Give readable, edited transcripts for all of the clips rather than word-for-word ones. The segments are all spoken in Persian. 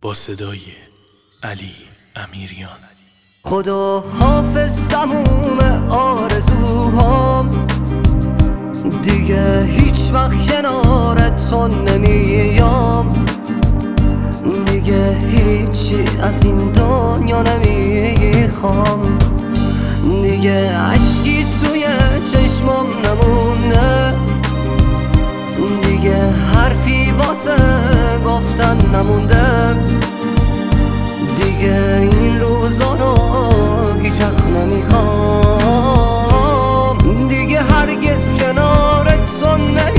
با صدای علی امیریان. خدا حافظ تموم آرزوهام، دیگه هیچ وقت کنارت تو نمیام، دیگه هیچی از این دنیا نمیخوام، دیگه عشقی توی چشمام نمونده، دیگه حرفی واسه گفتن نمونده، دیگه این روزا رو هیچ وقت نمیخوام، دیگه هرگز کنارت تو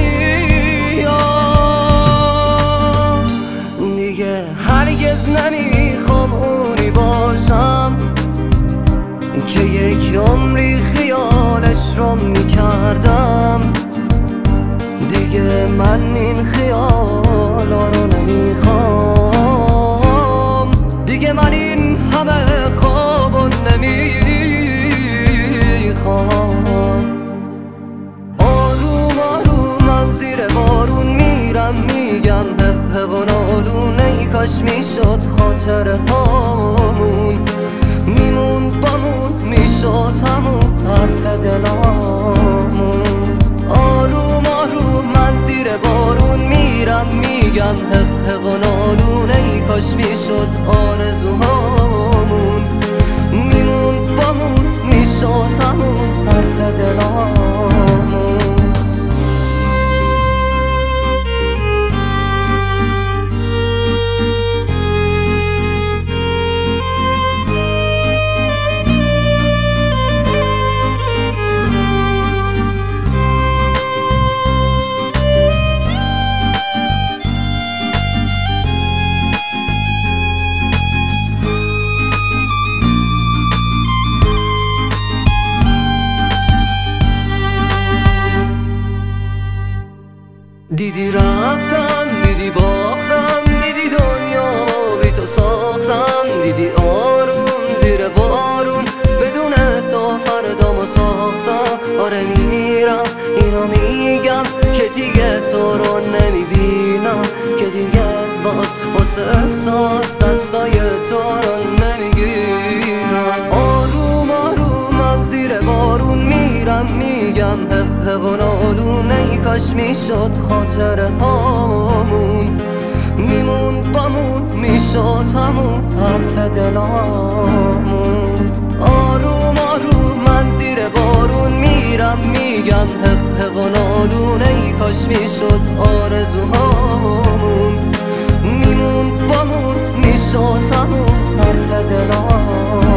نمیام، دیگه هرگز نمیخوام اونی باشم که یک عمری خیالش رو میکردم، دیگه من این خیالا رو نمیخوام، دیگه من این همه خوابو نمیخوام. آروم آروم من زیر بارون میرم، میگم حق و نالون، ای کاش میشد خاطره هامون میمون بامون، میشد همون حرف دلامون. آروم آروم من زیر بارون میرم، میگم حق و نالون، ای کاش میشد آرزوهامون میمون بامون، میشد همون حرف دلامون. دیدی رفتم، دیدی باختم، دیدی دنیا بی تو ساختم، دیدی آروم زیر بارون بدون تو فردامو ساختم. آره میرم اینو میگم که دیگه تو رو نمیبینم، که دیگه باز واسه احساس دستای تو رو نمیگیرم. آروم آروم من زیر بارون میرم، میگم حق و نالون، ای کاش میشد خاطره هامون میمون بامون، میشد همون حرف دلامون. آروم آروم من زیر بارون میرم، میگم حق و نالون، ای کاش میشد آرزوهامون میمون بامون، میشد همون حرف دلامون.